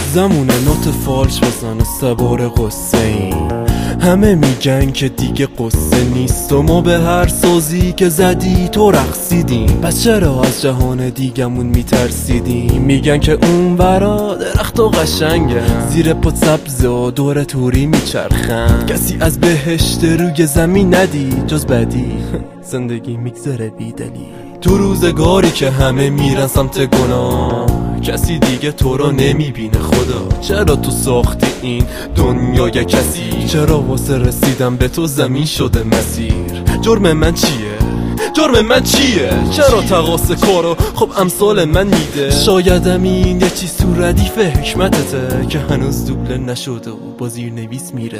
زمونه نوت فالش بزن و سوار قصه این. همه میگن که دیگه قصه نیست و ما به هر سازی که زدی تو رقصیدیم. پس چرا از جهان دیگمون میترسیدیم؟ میگن که اون ورا درخت و قشنگن، زیر پات سبز و دور توری میچرخن. کسی از بهشت روی زمین ندید جز بدی. زندگی میگذره بیدلی تو روزگاری که همه میرن سمت گناه. کسی دیگه تو رو نمیبینه خدا. چرا تو ساختی این دنیا یا کسی؟ چرا واسه رسیدم به تو زمین شده مسیر؟ جرم من چیه؟ جرم من چیه؟ چرا تقاص کارو خب امثال من میده؟ شایدم این یه چیز تو ردیف حکمتته که هنوز دوبله نشده و با زیر نویس میره.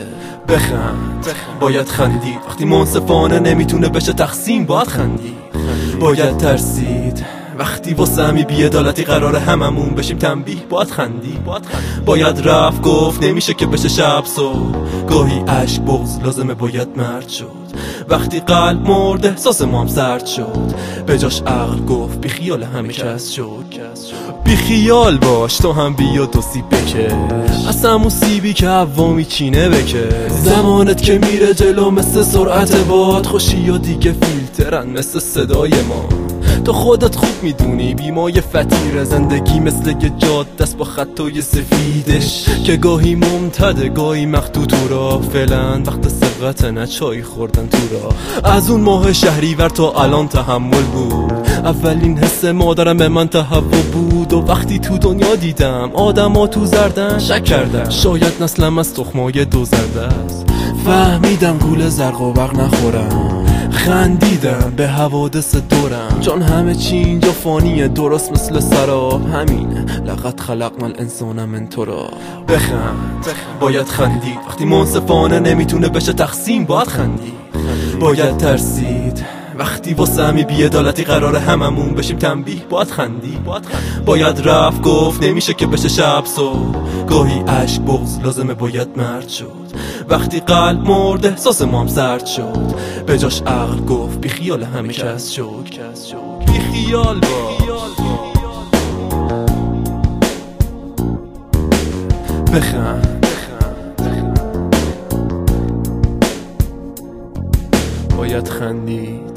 بخند باید خندید وقتی منصفانه نمیتونه بشه تقسیم. باید خندید باید ترسید وقتی واسه همی بی‌عدالتی قراره هممون بشیم تنبیه. باید خندی باید رفت گفت نمیشه که بشه شب صبح. گاهی عشق بغض لازمه باید مرد شد. وقتی قلب مرد احساس ما هم سرد شد. به جاش عقل گفت بی خیال همه کس شد. بی خیال باش تو هم بیا دو سیب بکش از همون سیبی که هوا میچینه بکش. زمانت که میره جلو مثل سرعت باد. خوشی و دیگه فیلترن مثل صدای ما. تو خودت خوب میدونی بیمای فتیر زندگی مثل یه جاده است با خطای سفیدش که گاهی ممتده گاهی مخدود تو راه. فعلا وقت سبقت نه چای خوردن تو راه. از اون ماه شهریور تا الان تحمل بود. اولین حس مادرم به من تهوع بود و وقتی تو دنیا دیدم آدم ها تو زردن شک کردم شاید نسلم از تخمای دو زرده است. فهمیدم گول زرق و برق نخورم. خندیدم به حوادث دورم چون همه چی اینجا فانیه درست مثل سراب. همینه لقد خلقنا الانسان من تراب. بخند باید خندید وقتی منصفانه نمیتونه بشه تقسیم. باید خندید باید ترسید وقتی واسه همی بی‌عدالتی قراره هممون بشیم تنبیه. باید خندی باید رفت گفت نمیشه که بشه شب صبح. گاهی عشق بغض لازمه باید مرد شد. وقتی قلب مرد احساس ما هم سرد شد. به جاش عقل گفت بی خیال همه کس شد. بی خیال بخند باید خندید